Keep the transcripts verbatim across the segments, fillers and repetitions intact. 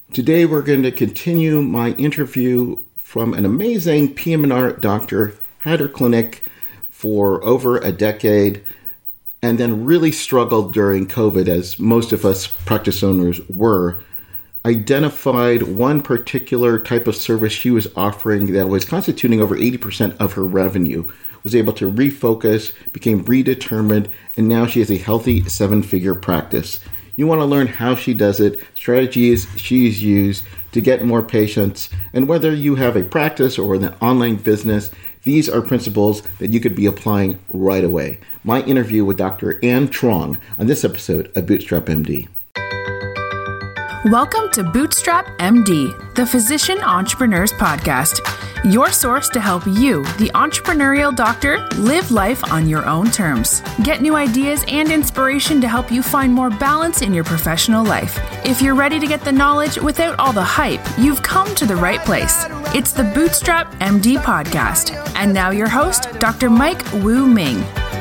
Today we're going to continue my interview from an amazing P M and R doctor, had her clinic for over a decade, and then really struggled during COVID, as most of us practice owners were. Identified one particular type of service she was offering that was constituting over eighty percent of her revenue, was able to refocus, became redetermined, and now she has a healthy seven-figure practice. You want to learn how she does it, strategies she's used to get more patients, and whether you have a practice or an online business, these are principles that you could be applying right away. My interview with Doctor Anne Truong on this episode of Bootstrap M D. Welcome to Bootstrap M D, the Physician Entrepreneurs Podcast, your source to help you, the entrepreneurial doctor, live life on your own terms. Get new ideas and inspiration to help you find more balance in your professional life. If you're ready to get the knowledge without all the hype, you've come to the right place. It's the Bootstrap M D Podcast. And now your host, Doctor Mike Woo Ming.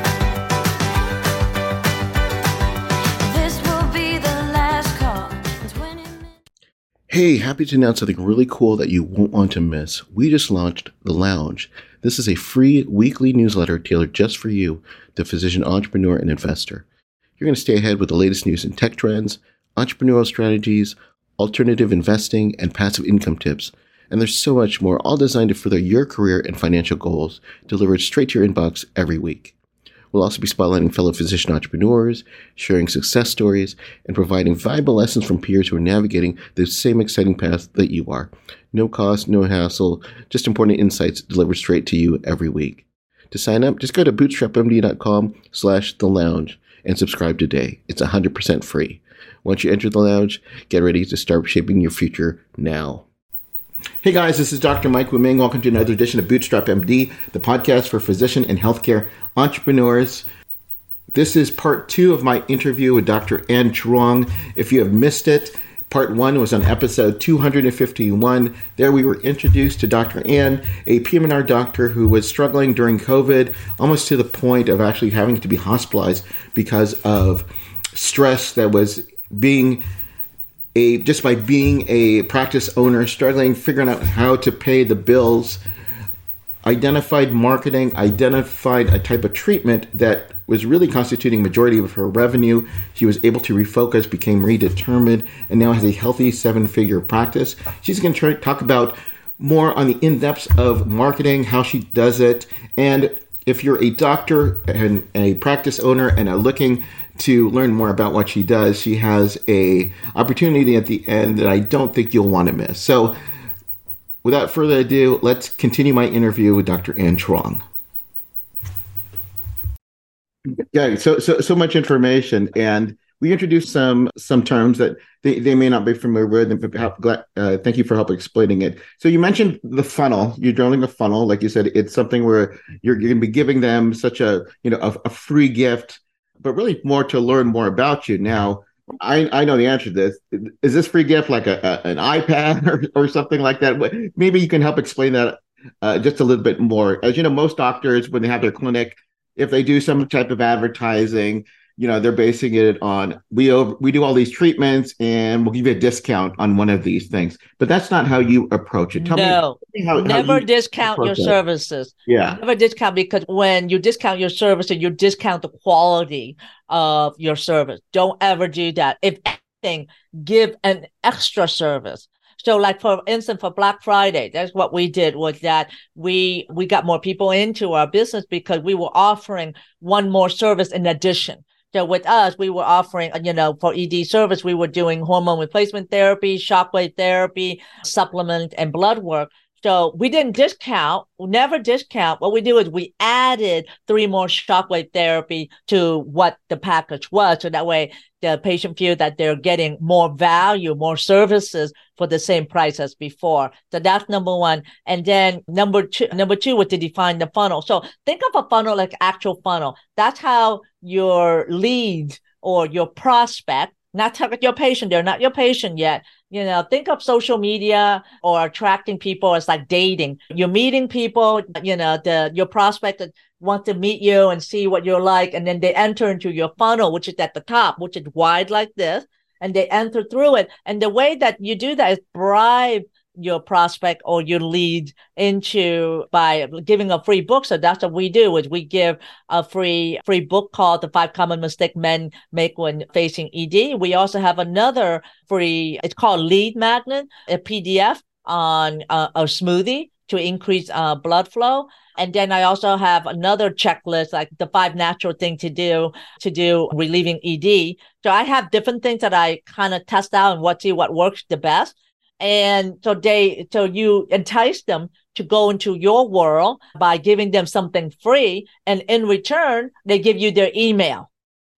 Hey, happy to announce something really cool that you won't want to miss. We just launched The Lounge. This is a free weekly newsletter tailored just for you, the physician entrepreneur and investor. You're going to stay ahead with the latest news and tech trends, entrepreneurial strategies, alternative investing, and passive income tips. And there's so much more, all designed to further your career and financial goals, delivered straight to your inbox every week. We'll also be spotlighting fellow physician entrepreneurs, sharing success stories, and providing valuable lessons from peers who are navigating the same exciting path that you are. No cost, no hassle, just important insights delivered straight to you every week. To sign up, just go to bootstrapmd.com slash the lounge and subscribe today. It's one hundred percent free. Once you enter the lounge, get ready to start shaping your future now. Hey guys, this is Doctor Mike Woo Ming. Welcome to another edition of Bootstrap M D, the podcast for physician and healthcare entrepreneurs. This is part two of my interview with Doctor Anne Truong. If you have missed it, part one was on episode two hundred fifty-one. There we were introduced to Doctor Anne, a P M and R doctor who was struggling during COVID, almost to the point of actually having to be hospitalized because of stress that was being A, just by being a practice owner, struggling, figuring out how to pay the bills, identified marketing, identified a type of treatment that was really constituting majority of her revenue. She was able to refocus, became redetermined, and now has a healthy seven-figure practice. She's going to try to talk about more on the in-depths of marketing, how she does it, and if you're a doctor and a practice owner and are looking to learn more about what she does, she has a opportunity at the end that I don't think you'll want to miss. So without further ado, let's continue my interview with Doctor Anne Truong. Yeah, so so so much information, and we introduced some some terms that they, they may not be familiar with, and uh, thank you for help explaining it. So you mentioned the funnel. You're drawing a funnel, like you said, it's something where you're, you're going to be giving them such a you know a, a free gift, but really more to learn more about you. Now, I, I know the answer to this. Is this free gift like a, a an iPad or, or something like that? Maybe you can help explain that uh, just a little bit more. As you know, most doctors, when they have their clinic, if they do some type of advertising, you know, they're basing it on, we over, we do all these treatments and we'll give you a discount on one of these things. But that's not how you approach it. Tell no, me how, never how you discount your that. services. Yeah. Never discount, because when you discount your services, you discount the quality of your service. Don't ever do that. If anything, give an extra service. So like, for instance, for Black Friday, that's what we did, was that we we got more people into our business because we were offering one more service in addition. So with us, we were offering, you know, for E D service, we were doing hormone replacement therapy, shockwave therapy, supplement, and blood work. So we didn't discount, never discount. What we do is we added three more shockwave therapy to what the package was. So that way the patient feel that they're getting more value, more services for the same price as before. So that's number one. And then number two, number two was to define the funnel. So think of a funnel like actual funnel. That's how your lead or your prospect, not target your patient, they're not your patient yet. You know, think of social media or attracting people as like dating. You're meeting people, you know, the your prospect want to meet you and see what you're like. And then they enter into your funnel, which is at the top, which is wide like this. and they enter through it. And the way that you do that is bribe your prospect or your lead into by giving a free book. So that's what we do is we give a free free book called The Five Common Mistakes Men Make When Facing E D. We also have another free, it's called Lead Magnet, a P D F on uh, a smoothie to increase uh, blood flow. And then I also have another checklist, like the five natural things to do to do relieving E D. So I have different things that I kind of test out and what see what works the best. And so they, so you entice them to go into your world by giving them something free. And in return, they give you their email.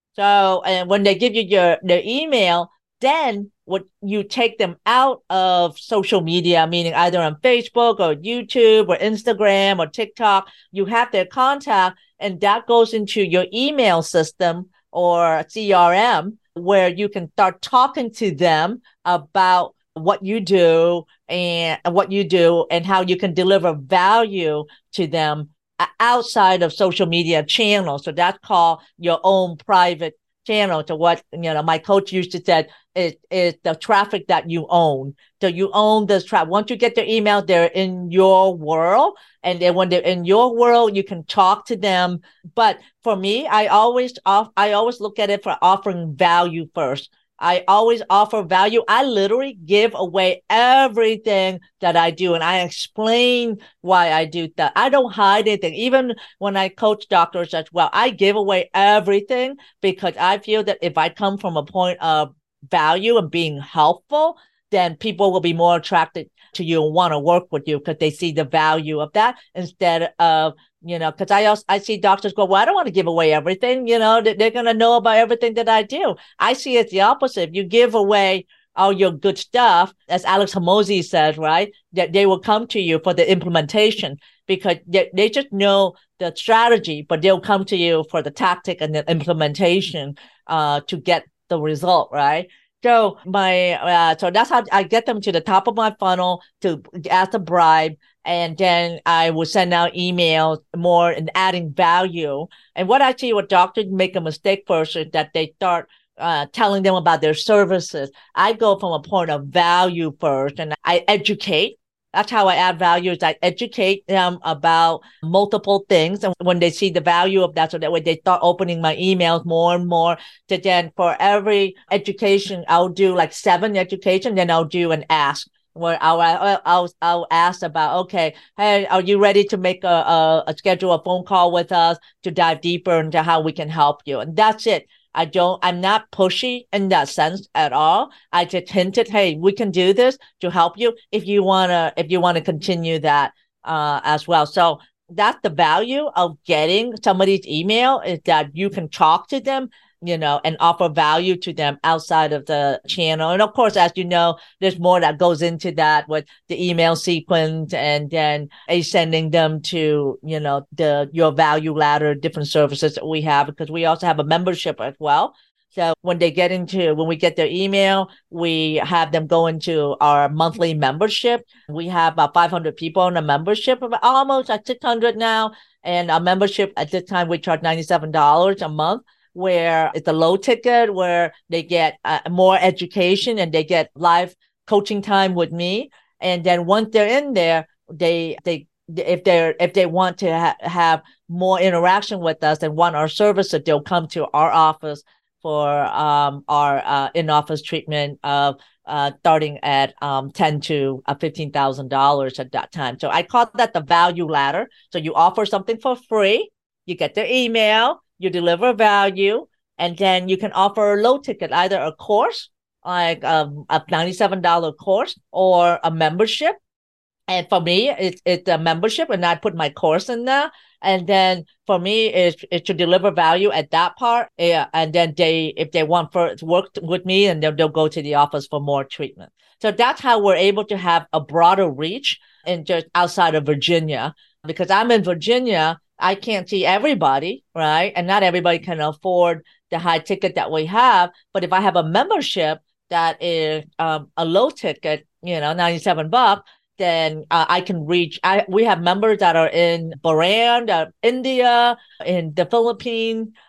So, and when they give you your, their email, then what you take them out of social media, meaning either on Facebook or YouTube or Instagram or TikTok, you have their contact and that goes into your email system or C R M where you can start talking to them about what you do and what you do and how you can deliver value to them outside of social media channels. So that's called your own private channel. To what, you know, my coach used to say is, is the traffic that you own. So you own this traffic. Once you get their email, they're in your world. And then when they're in your world, you can talk to them. But for me, I always off, I always look at it for offering value first. I always offer value. I literally give away everything that I do. And I explain why I do that. I don't hide anything. Even when I coach doctors as well, I give away everything because I feel that if I come from a point of value and being helpful, then people will be more attracted to you and want to work with you because they see the value of that instead of, you know, because I also, I see doctors go, well, I don't want to give away everything, you know, they're going to know about everything that I do. I see it the opposite. If you give away all your good stuff, as Alex Hormozi says, right, that they will come to you for the implementation because they, they just know the strategy, but they'll come to you for the tactic and the implementation uh, to get the result, right? So my, uh, so that's how I get them to the top of my funnel to ask a bribe. And then I will send out emails more and adding value. And what I see what doctors make a mistake first is that they start uh, telling them about their services. I go from a point of value first and I educate. That's how I add value is I educate them about multiple things. And when they see the value of that, so that way they start opening my emails more and more. So then for every education, I'll do like seven education, then I'll do an ask. Where I'll, I'll, I'll ask about, okay, hey, are you ready to make a, a, a schedule a phone call with us to dive deeper into how we can help you? And that's it. I don't, I'm not pushy in that sense at all. I just hinted, hey, we can do this to help you if you want to, if you want to continue that uh, as well. So that's the value of getting somebody's email is that you can talk to them, you know, and offer value to them outside of the channel. And of course, as you know, there's more that goes into that with the email sequence and then a sending them to, you know, the your value ladder, different services that we have, because we also have a membership as well. So when they get into, when we get their email, we have them go into our monthly membership. We have about five hundred people in the membership, about almost at six hundred now. And our membership at this time, we charge ninety-seven dollars a month, where it's a low ticket, where they get uh, more education and they get live coaching time with me. And then once they're in there, they, they, if they're, if they want to ha- have more interaction with us and want our services, they'll come to our office for um, our uh, in-office treatment of uh, starting at um, ten to fifteen thousand dollars at that time. So I call that the value ladder. So you offer something for free, you get their email, you deliver value, and then you can offer a low ticket, either a course, like um, a ninety-seven dollars course, or a membership. And for me, it's it's a membership, and I put my course in there. And then for me, it's, it's to deliver value at that part. Yeah, and then they, if they want for work with me, and they'll, they'll go to the office for more treatment. So that's how we're able to have a broader reach in just outside of Virginia. Because I'm in Virginia, I can't see everybody, right? And not everybody can afford the high ticket that we have. But if I have a membership that is um, a low ticket, you know, ninety-seven bucks, then uh, I can reach. I, we have members that are in Bahrain, uh, India, in the Philippines,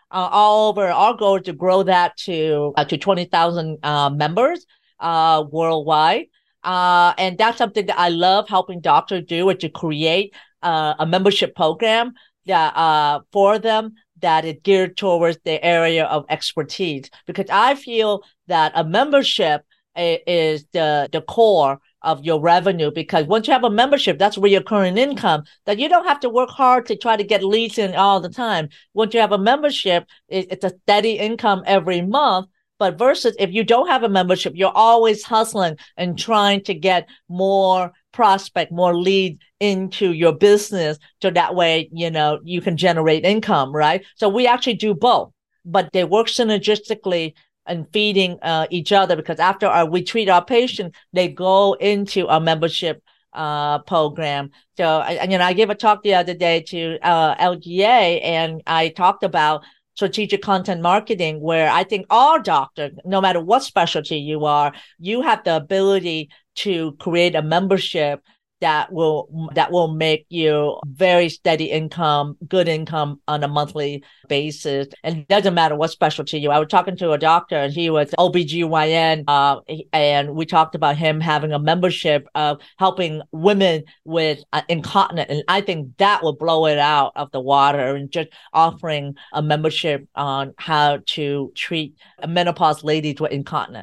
uh, all over. Our goal is to grow that to uh, to twenty thousand uh, members uh, worldwide. Uh, and that's something that I love helping doctors do, is to create uh, a membership program that uh, for them that is geared towards the area of expertise. Because I feel that a membership is the the core of your revenue, because once you have a membership, that's recurring income that you don't have to work hard to try to get leads in all the time. Once you have a membership, it, it's a steady income every month. But versus if you don't have a membership, you're always hustling and trying to get more prospect, more leads into your business. So that way, you know, you can generate income, right? So we actually do both, but they work synergistically and feeding uh, each other, because after our, we treat our patient, they go into our membership uh, program. So, I, you know, I gave a talk the other day to uh, L G A, and I talked about strategic content marketing, where I think all doctors, no matter what specialty you are, you have the ability to create a membership that will that will make you very steady income, good income on a monthly basis. And it doesn't matter what specialty you are. I was talking to a doctor, and he was O B G Y N, uh, and we talked about him having a membership of helping women with uh, incontinence. And I think that will blow it out of the water, and just offering a membership on how to treat menopause ladies with incontinence.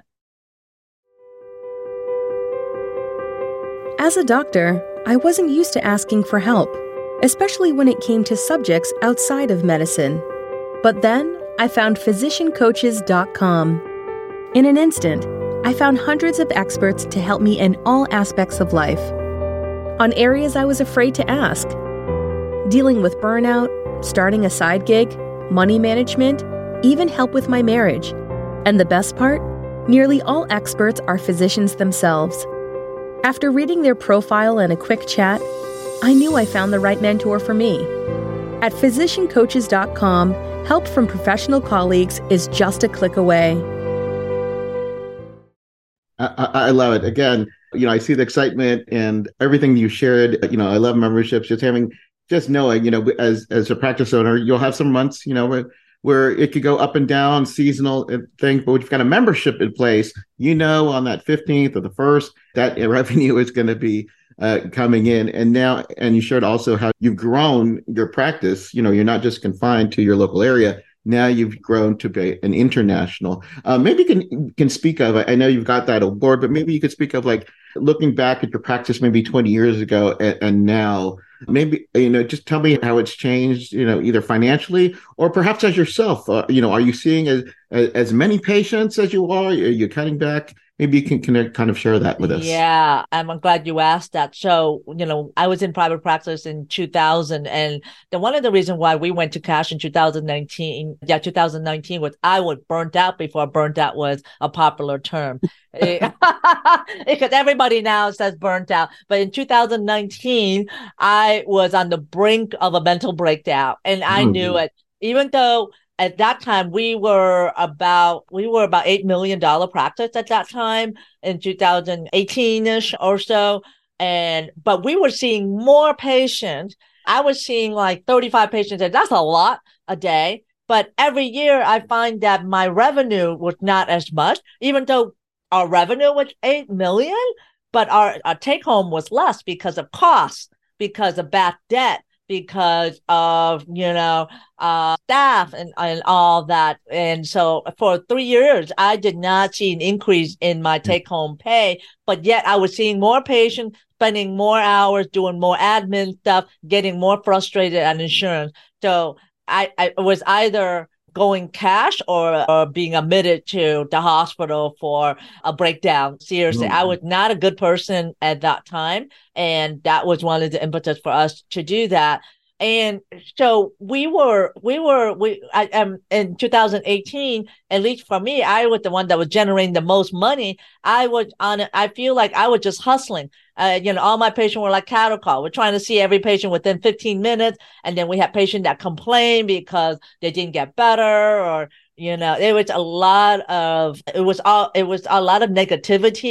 As a doctor, I wasn't used to asking for help, especially when it came to subjects outside of medicine. But then I found physician coaches dot com. In an instant, I found hundreds of experts to help me in all aspects of life. On areas I was afraid to ask: dealing with burnout, starting a side gig, money management, even help with my marriage. And the best part? Nearly all experts are physicians themselves. After reading their profile and a quick chat, I knew I found the right mentor for me. At physician coaches dot com, help from professional colleagues is just a click away. I, I love it. Again, you know, I see the excitement and everything you shared. You know, I love memberships. Just having, just knowing, you know, as as a practice owner, you'll have some months, you know, where, where it could go up and down, seasonal thing. But when you've got a membership in place, you know, on that fifteenth or the first, that revenue is going to be uh, coming in. And now, and you shared also how you've grown your practice. You know, you're not just confined to your local area. Now you've grown to be an international. Uh, maybe you can can speak of, I know you've got that award, but maybe you could speak of, like, looking back at your practice maybe twenty years ago and, and now. Maybe, you know, just tell me how it's changed, you know, either financially or perhaps as yourself. Uh, you know, are you seeing as, as as many patients as you are? Are you cutting back? Maybe you can connect, kind of share that with us. Yeah, I'm glad you asked that. So, you know, I was in private practice in two thousand, and the one of the reasons why we went to cash in two thousand nineteen, yeah, two thousand nineteen was I was burnt out before burnt out was a popular term. Because everybody now says burnt out. But in two thousand nineteen, I was on the brink of a mental breakdown, and I mm-hmm. knew it, even though at that time, we were about we were about eight million dollar practice at that time in two thousand eighteen ish or so, and but we were seeing more patients. I was seeing like thirty-five patients, and that's a lot a day. But every year, I find that my revenue was not as much, even though our revenue was eight million, but our, our take home was less because of costs, because of bad debt, because of, you know, uh, staff and, and all that. And so for three years, I did not see an increase in my take-home pay, but yet I was seeing more patients, spending more hours, doing more admin stuff, getting more frustrated at insurance. So I, I was either going cash or, or being admitted to the hospital for a breakdown. Seriously, mm-hmm. I was not a good person at that time. And that was one of the impetus for us to do that. And so we were, we were, we, I am um, in two thousand eighteen, at least for me, I was the one that was generating the most money. I was on it. I feel like I was just hustling. Uh, you know, all my patients were like cattle call. We're trying to see every patient within fifteen minutes. And then we had patients that complained because they didn't get better, or, you know, it was a lot of, it was all, it was a lot of negativity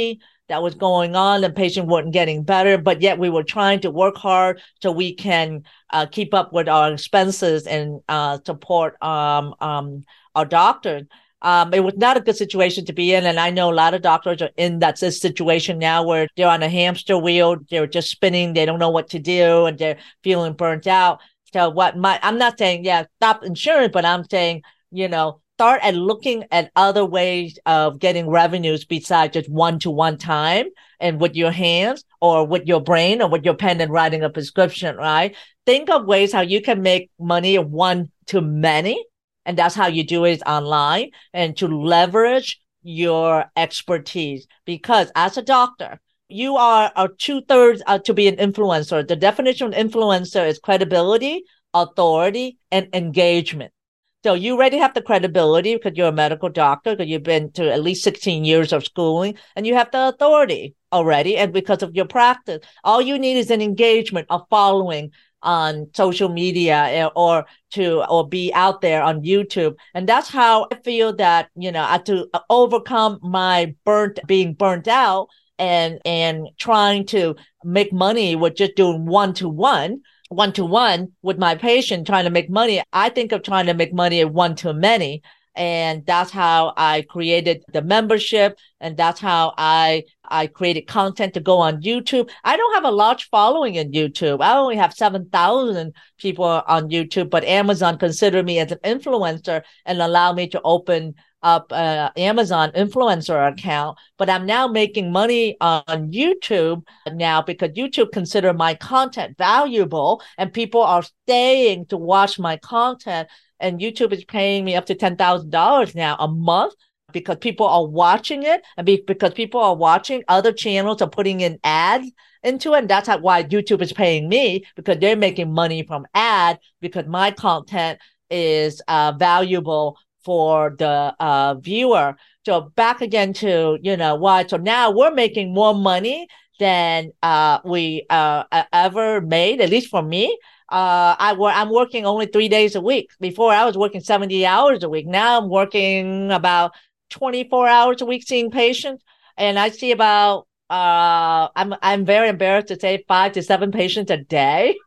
that was going on. The patient wasn't getting better, but yet we were trying to work hard so we can uh, keep up with our expenses and uh, support um, um, our doctors. Um, it was not a good situation to be in. And I know a lot of doctors are in that situation now where they're on a hamster wheel. They're just spinning. They don't know what to do and they're feeling burnt out. So what my, I'm not saying, yeah, stop insurance, but I'm saying, you know, start at looking at other ways of getting revenues besides just one-to-one time and with your hands or with your brain or with your pen and writing a prescription, right? Think of ways how you can make money one to many. And that's how you do it online and to leverage your expertise. Because as a doctor, you are a two-thirds uh, to be an influencer. The definition of influencer is credibility, authority, and engagement. So you already have the credibility because you're a medical doctor, because you've been to at least sixteen years of schooling, and you have the authority already. And because of your practice, all you need is an engagement, a following on social media or to or be out there on YouTube. And that's how I feel that, you know, I have to overcome my burnt being burnt out and and trying to make money with just doing one-to-one. one-to-one with my patient trying to make money. I think of trying to make money at one-to-many. And that's how I created the membership. And that's how I I created content to go on YouTube. I don't have a large following in YouTube. I only have seven thousand people on YouTube, but Amazon considered me as an influencer and allowed me to open up an Amazon influencer account. But I'm now making money on YouTube now because YouTube consider my content valuable and people are staying to watch my content. And YouTube is paying me up to ten thousand dollars now a month because people are watching it and be, because people are watching, other channels are putting in ads into it. And that's how, why YouTube is paying me, because they're making money from ad because my content is uh, valuable for the uh, viewer. So back again to, you know, why. So now we're making more money than uh, we uh, ever made, at least for me. Uh, I work, I'm working only three days a week. Before I was working seventy hours a week. Now I'm working about twenty-four hours a week seeing patients. And I see about, uh, I'm, I'm very embarrassed to say five to seven patients a day.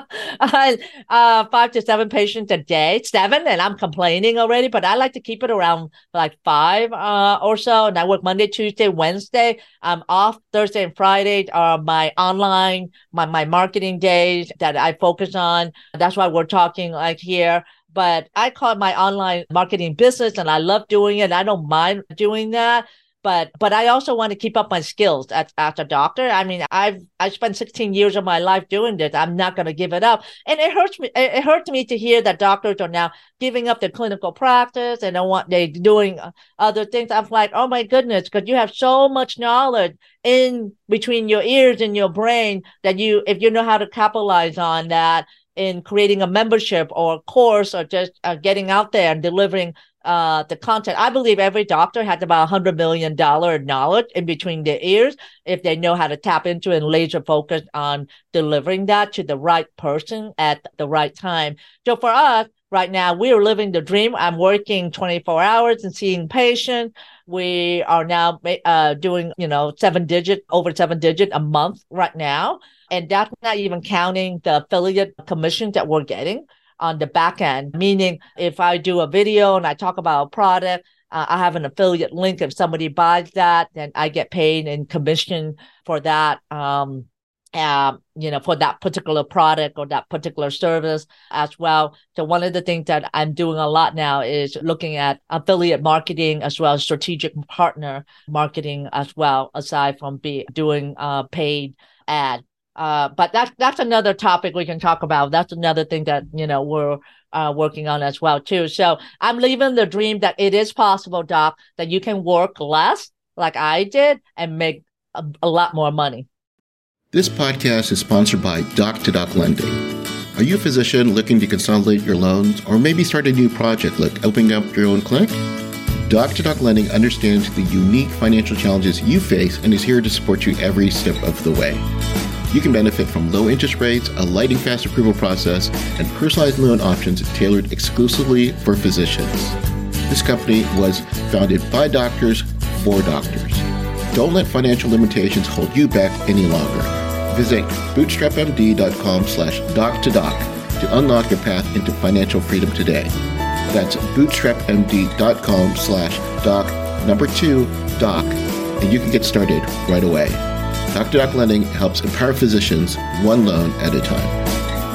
uh, five to seven patients a day, seven. And I'm complaining already, but I like to keep it around like five, uh, or so. And I work Monday, Tuesday, Wednesday. I'm off Thursday and Friday are my online, my, my marketing days that I focus on. That's why we're talking like here. But I call it my online marketing business and I love doing it. I don't mind doing that. But but I also want to keep up my skills as, as a doctor. I mean, I've I spent sixteen years of my life doing this. I'm not going to give it up. And it hurts me. It hurts me to hear that doctors are now giving up their clinical practice and don't want they doing other things. I'm like, oh my goodness, because you have so much knowledge in between your ears and your brain that you, if you know how to capitalize on that in creating a membership or a course or just uh, getting out there and delivering uh, the content. I believe every doctor has about one hundred million dollars knowledge in between their ears if they know how to tap into and laser focus on delivering that to the right person at the right time. So for us, right now, we are living the dream. I'm working twenty-four hours and seeing patients. We are now uh, doing, you know, seven digit, over seven digit a month right now. And that's not even counting the affiliate commissions that we're getting on the back end. Meaning if I do a video and I talk about a product, uh, I have an affiliate link. If somebody buys that, then I get paid in commission for that. Um, Uh, you know, for that particular product or that particular service as well. So one of the things that I'm doing a lot now is looking at affiliate marketing as well as strategic partner marketing as well, aside from be doing uh, paid ad. Uh, but that's that's another topic we can talk about. That's another thing that, you know, we're uh, working on as well too. So I'm living the dream that it is possible, Doc, that you can work less like I did and make a, a lot more money. This podcast is sponsored by Doc to Doc Lending. Are you a physician looking to consolidate your loans or maybe start a new project like opening up your own clinic? Doc to Doc Lending understands the unique financial challenges you face and is here to support you every step of the way. You can benefit from low interest rates, a lightning fast approval process, and personalized loan options tailored exclusively for physicians. This company was founded by doctors for doctors. Don't let financial limitations hold you back any longer. Visit bootstrapmd.com slash doc to doc to unlock your path into financial freedom today. That's bootstrapmd.com slash doc number two doc, and you can get started right away. Doc to Doc Lending helps empower physicians one loan at a time.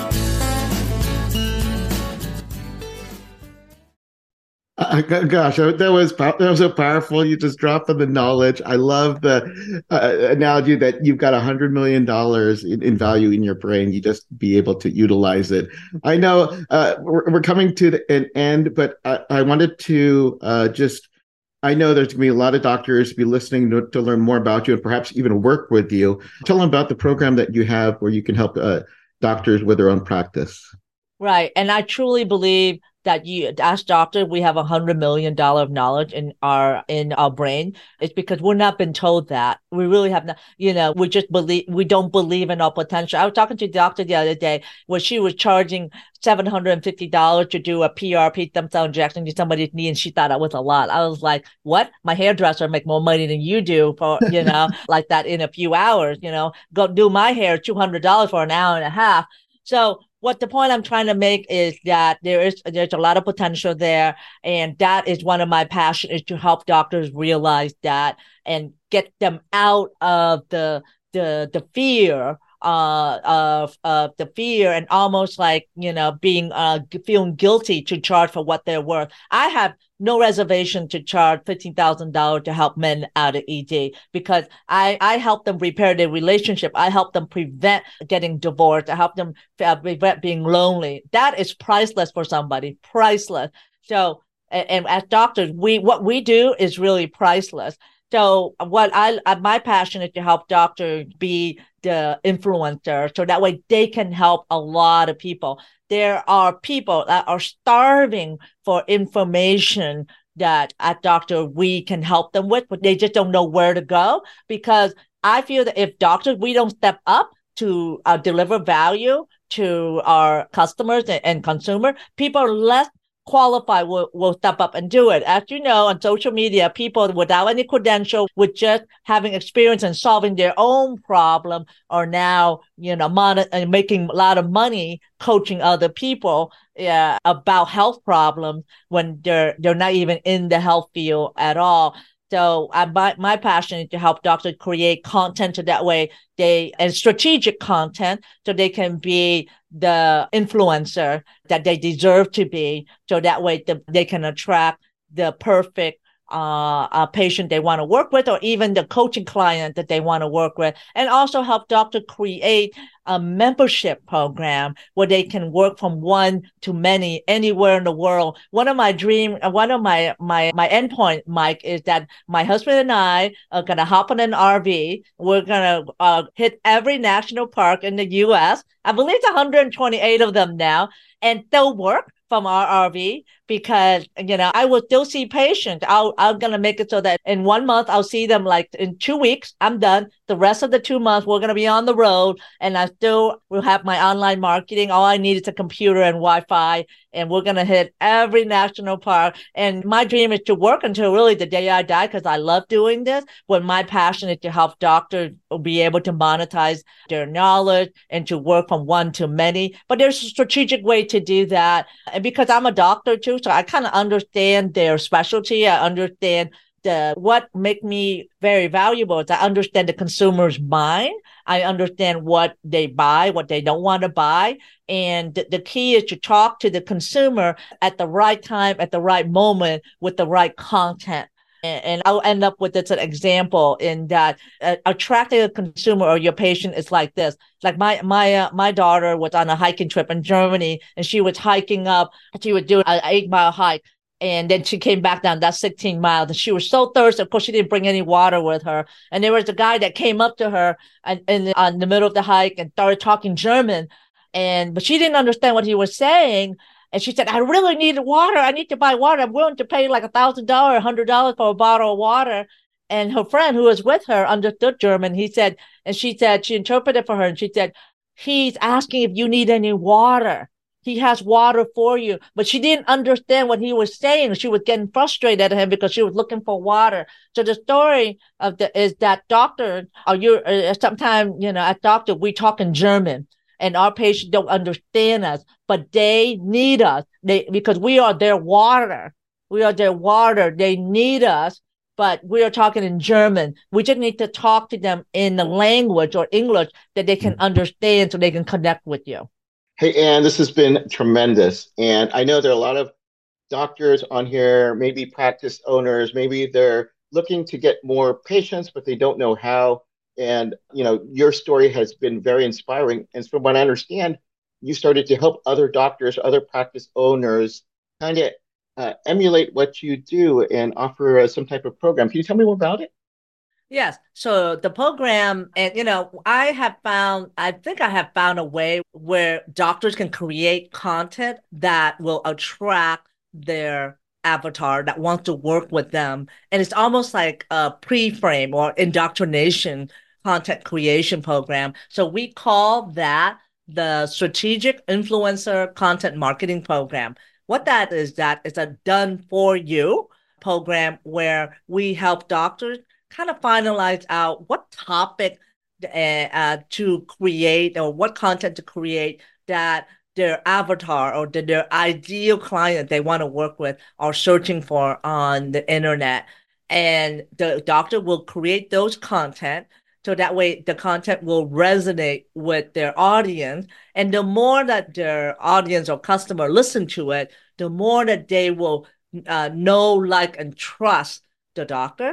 Uh, gosh, that was that was so powerful. You just dropped on the knowledge. I love the uh, analogy that you've got a hundred million dollars in, in value in your brain. You just be able to utilize it. I know uh, we're, we're coming to the, an end, but I, I wanted to uh, just. I know there's going to be a lot of doctors be listening to, to learn more about you and perhaps even work with you. Tell them about the program that you have where you can help uh, doctors with their own practice. Right, and I truly believe that you, as doctors, we have a hundred million dollar of knowledge in our in our brain. It's because we're not been told that. We really have not. You know, we just believe we don't believe in our potential. I was talking to a doctor the other day where she was charging seven hundred and fifty dollars to do a P R P thumb cell injection to somebody's knee, and she thought it was a lot. I was like, "What? My hairdresser make more money than you do for you know like that in a few hours. You know, go do my hair two hundred dollars for an hour and a half." So. What the point I'm trying to make is that there is there's a lot of potential there, and that is one of my passions is to help doctors realize that and get them out of the the the fear uh of of the fear and almost like you know being uh feeling guilty to charge for what they're worth. I have no reservation to charge fifteen thousand dollars to help men out of E D because I, I help them repair their relationship. I help them prevent getting divorced. I help them uh, prevent being lonely. That is priceless for somebody, priceless. So, and, and as doctors, we what we do is really priceless. So what I, my passion is to help doctors be the influencer so that way they can help a lot of people. There are people that are starving for information that at Doctor we can help them with, but they just don't know where to go because I feel that if doctors, we don't step up to uh, deliver value to our customers and, and consumer, people are less qualified will, will step up and do it. As you know, on social media, people without any credential, with just having experience in solving their own problem, are now, you know, mon- making a lot of money coaching other people yeah, about health problems when they're they're not even in the health field at all. So I, my, my passion is to help doctors create content so that way they, and strategic content so they can be the influencer that they deserve to be. So that way the, they can attract the perfect uh, a patient they want to work with, or even the coaching client that they want to work with, and also help doctors create a membership program where they can work from one to many anywhere in the world. One of my dream, one of my my my endpoint, Mike, is that my husband and I are gonna hop on an R V. We're gonna uh, hit every national park in the U S. I believe it's one hundred twenty-eight of them now, and they'll work from our R V because, you know, I will still see patients. I'll, I'm going to make it so that in one month, I'll see them like in two weeks, I'm done. The rest of the two months, we're going to be on the road and I still will have my online marketing. All I need is a computer and Wi-Fi, and we're going to hit every national park. And my dream is to work until really the day I die because I love doing this. But my passion is to help doctors be able to monetize their knowledge and to work from one to many. But there's a strategic way to do that. And because I'm a doctor too, so I kind of understand their specialty. I understand the what make me very valuable is I understand the consumer's mind. I understand what they buy, what they don't want to buy. And th- the key is to talk to the consumer at the right time, at the right moment, with the right content. And, and I'll end up with this an example in that uh, attracting a consumer or your patient is like this. Like my my uh, my daughter was on a hiking trip in Germany, and she was hiking up. She was doing an eight mile hike. And then she came back down that sixteen miles, and she was so thirsty. Of course, she didn't bring any water with her. And there was a guy that came up to her and in the, on the middle of the hike and started talking German. And but she didn't understand what he was saying. And she said, "I really needed water. I need to buy water. I'm willing to pay like a thousand dollars, a hundred dollars for a bottle of water." And her friend who was with her understood German. He said, and she said, she interpreted for her, and she said, "He's asking if you need any water." He has water for you. But she didn't understand what he was saying. She was getting frustrated at him because she was looking for water. So the story of the is that doctor, or you uh, sometimes, you know, as doctor, we talk in German and our patients don't understand us, but they need us. They because we are their water. We are their water. They need us, but we are talking in German. We just need to talk to them in the language or English that they can understand so they can connect with you. Hey, Anne, this has been tremendous. And I know there are a lot of doctors on here, maybe practice owners, maybe they're looking to get more patients, but they don't know how. And, you know, your story has been very inspiring. And from what I understand, you started to help other doctors, other practice owners kind of uh, emulate what you do and offer uh, some type of program. Can you tell me more about it? Yes. So the program, and you know, I have found, I think I have found a way where doctors can create content that will attract their avatar that wants to work with them. And it's almost like a pre-frame or indoctrination content creation program. So we call that the Strategic Influencer Content Marketing Program. What that is, that is a done for you program where we help doctors kind of finalize out what topic uh, uh, to create or what content to create that their avatar or the, their ideal client they want to work with are searching for on the internet. And the doctor will create those content so that way the content will resonate with their audience. And the more that their audience or customer listen to it, the more that they will uh, know, like, and trust the doctor.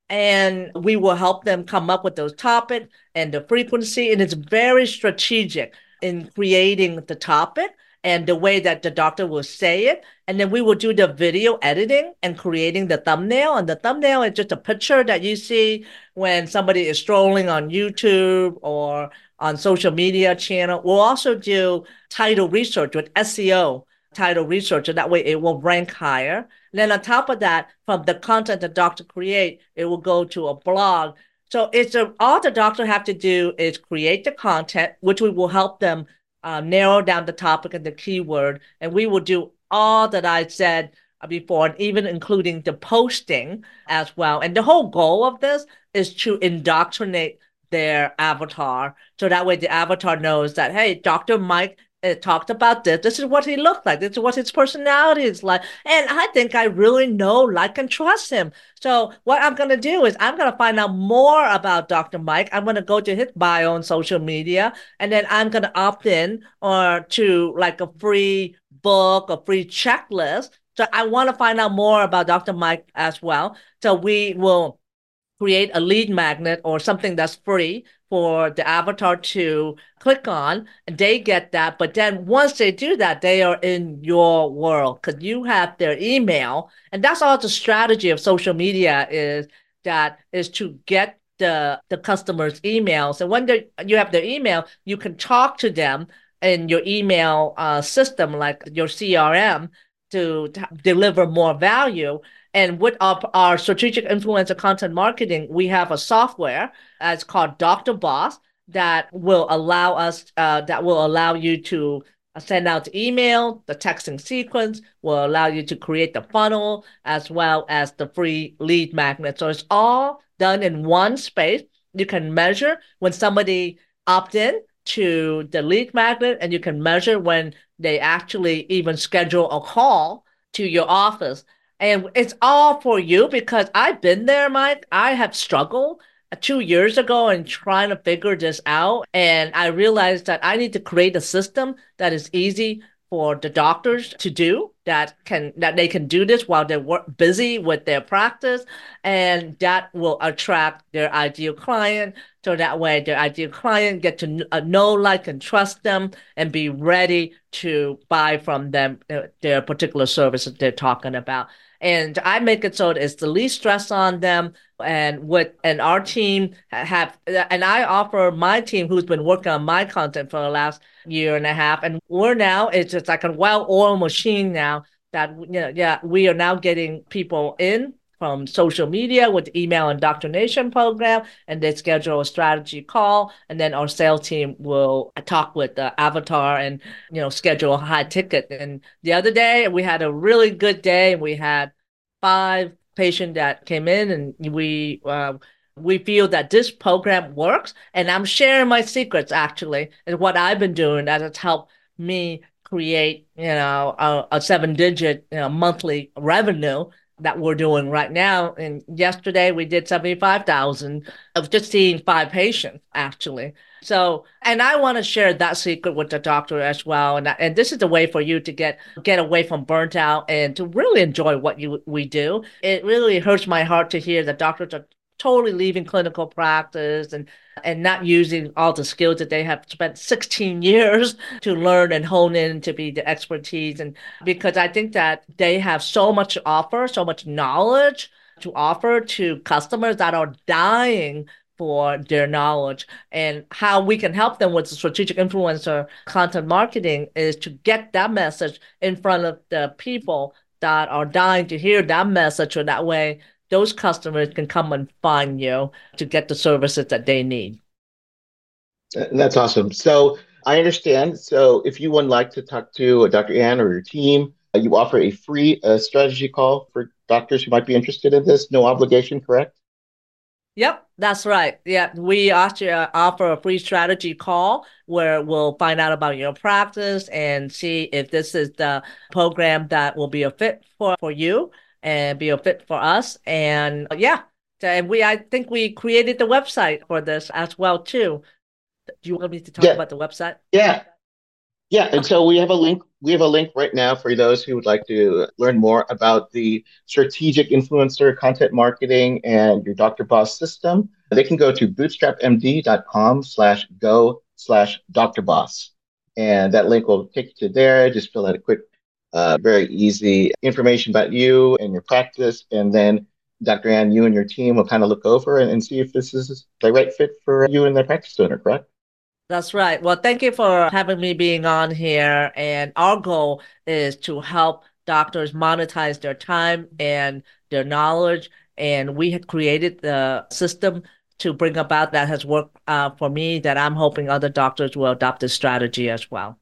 And we will help them come up with those topics and the frequency. And it's very strategic in creating the topic and the way that the doctor will say it. And then we will do the video editing and creating the thumbnail. And the thumbnail is just a picture that you see when somebody is strolling on YouTube or on social media channel. We'll also do title research with S E O title research, and that way it will rank higher. And then on top of that, from the content the doctor create, it will go to a blog. So it's a, all the doctor have to do is create the content, which we will help them uh, narrow down the topic and the keyword. And we will do all that I said before, and even including the posting as well. And the whole goal of this is to indoctrinate their avatar. So that way the avatar knows that, hey, Doctor Mike it talked about this. This is what he looked like. This is what his personality is like. And I think I really know, like, and trust him. So what I'm going to do is I'm going to find out more about Doctor Mike. I'm going to go to his bio on social media, and then I'm going to opt in or to like a free book, a free checklist. So I want to find out more about Doctor Mike as well. So we will create a lead magnet or something that's free for the avatar to click on, and they get that. But then once they do that, they are in your world because you have their email. And that's all the strategy of social media is that is to get the, the customer's emails. And when you have their email, you can talk to them in your email uh, system, like your C R M, to, to deliver more value. And with our, our strategic influencer content marketing, we have a software that's called Doctor Boss that will allow us, uh, that will allow you to send out the email, the texting sequence, will allow you to create the funnel as well as the free lead magnet. So it's all done in one space. You can measure when somebody opt in to the lead magnet, and you can measure when they actually even schedule a call to your office. And it's all for you because I've been there, Mike. I have struggled two years ago in trying to figure this out. And I realized that I need to create a system that is easy for the doctors to do, that can that they can do this while they're work, busy with their practice, and that will attract their ideal client. So that way their ideal client get to uh, know, like, and trust them and be ready to buy from them uh, their particular services they're talking about. And I make it so it's the least stress on them. And with and our team have, and I offer my team who's been working on my content for the last year and a half, and we're now it's just like a well-oiled machine now that, you know, yeah, we are now getting people in from social media with the email indoctrination program, and they schedule a strategy call, and then our sales team will talk with the avatar and, you know, schedule a high ticket. And the other day we had a really good day. We had five patients that came in, and we uh, we feel that this program works. And I'm sharing my secrets, actually, and what I've been doing that has helped me create, you know, a, a seven-digit, you know, monthly revenue that we're doing right now. And yesterday we did seventy-five thousand of just seeing five patients, actually. So, and I want to share that secret with the doctor as well. And and this is a way for you to get get away from burnt out and to really enjoy what you we do. It really hurts my heart to hear that doctors are totally leaving clinical practice and and not using all the skills that they have spent sixteen years to learn and hone in to be the expertise. And because I think that they have so much to offer, so much knowledge to offer to customers that are dying for their knowledge. And how we can help them with the strategic influencer content marketing is to get that message in front of the people that are dying to hear that message, or that way those customers can come and find you to get the services that they need. That's awesome. So I understand. So if you would like to talk to Doctor Ann or your team, you offer a free uh, strategy call for doctors who might be interested in this. No obligation, correct? Yep, that's right. Yeah, we actually uh, offer a free strategy call where we'll find out about your practice and see if this is the program that will be a fit for, for you and be a fit for us. And yeah, and we I think we created the website for this as well too. Do you want me to talk yeah. about the website? Yeah. Yeah. And so we have a link. We have a link right now for those who would like to learn more about the strategic influencer content marketing and your Doctor Boss system. They can go to bootstrapmd.com slash go slash Doctor Boss. And that link will take you to there. Just fill out a quick, uh, very easy information about you and your practice. And then Doctor Ann, you and your team will kind of look over and, and see if this is the right fit for you and the practice owner, correct? That's right. Well, thank you for having me being on here. And our goal is to help doctors monetize their time and their knowledge. And we have created the system to bring about that has worked uh, for me, that I'm hoping other doctors will adopt this strategy as well.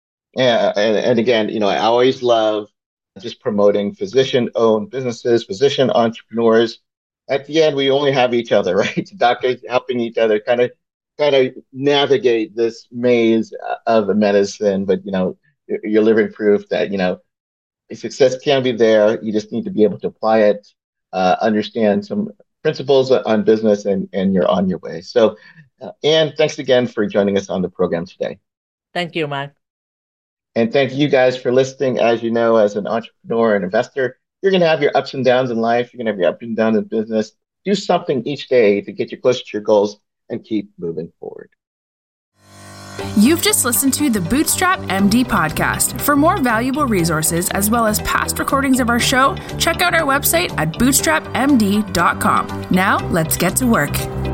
Yeah. And, and again, you know, I always love just promoting physician-owned businesses, physician entrepreneurs. At the end, we only have each other, right? Doctors helping each other kind of kind of navigate this maze of medicine. But, you know, you're living proof that, you know, success can be there. You just need to be able to apply it, uh, understand some principles on business, and, and you're on your way. So, uh, Ann, thanks again for joining us on the program today. Thank you, Mike. And thank you guys for listening. As you know, as an entrepreneur and investor, you're going to have your ups and downs in life. You're going to have your ups and downs in business. Do something each day to get you closer to your goals and keep moving forward. You've just listened to the Bootstrap M D podcast. For more valuable resources, as well as past recordings of our show, check out our website at bootstrap m d dot com. Now, let's get to work.